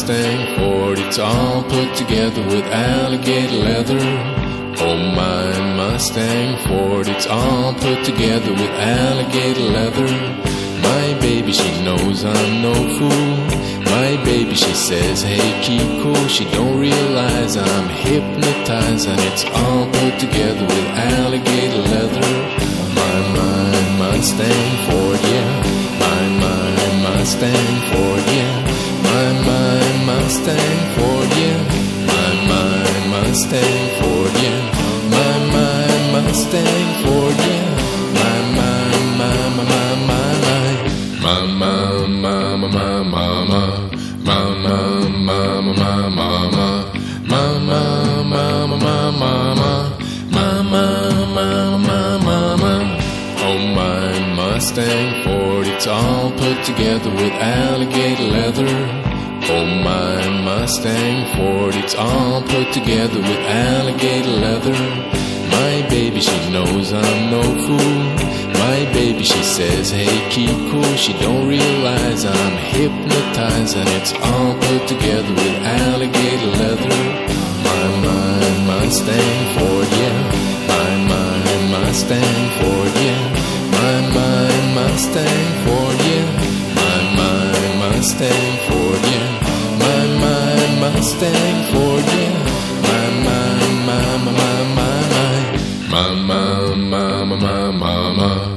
Mustang Ford, it's all put together with alligator leather. Oh my Mustang Ford, it's all put together with alligator leather. My baby, she knows I'm no fool. My baby, she says, hey, keep cool. She don't realize I'm hypnotized, and it's all put together with alligator leather. My Mustang Ford, yeah. My Mustang Ford, yeah. My Mustang Ford, yeah. My Mustang Ford, yeah. My Mustang Ford, yeah. Oh my Mustang Ford, it's all put together with alligator leather. Oh my Mustang Ford, it's all put together with alligator leather. My baby, she knows I'm no fool. My baby, she says, hey, keep cool. She don't realize I'm hypnotized, and it's all put together with alligator leather. My Mustang Ford, yeah. My Mustang Ford, yeah. My Mustang Ford, yeah. My Mustang Ford, yeah. My Mustang Ford, yeah. My.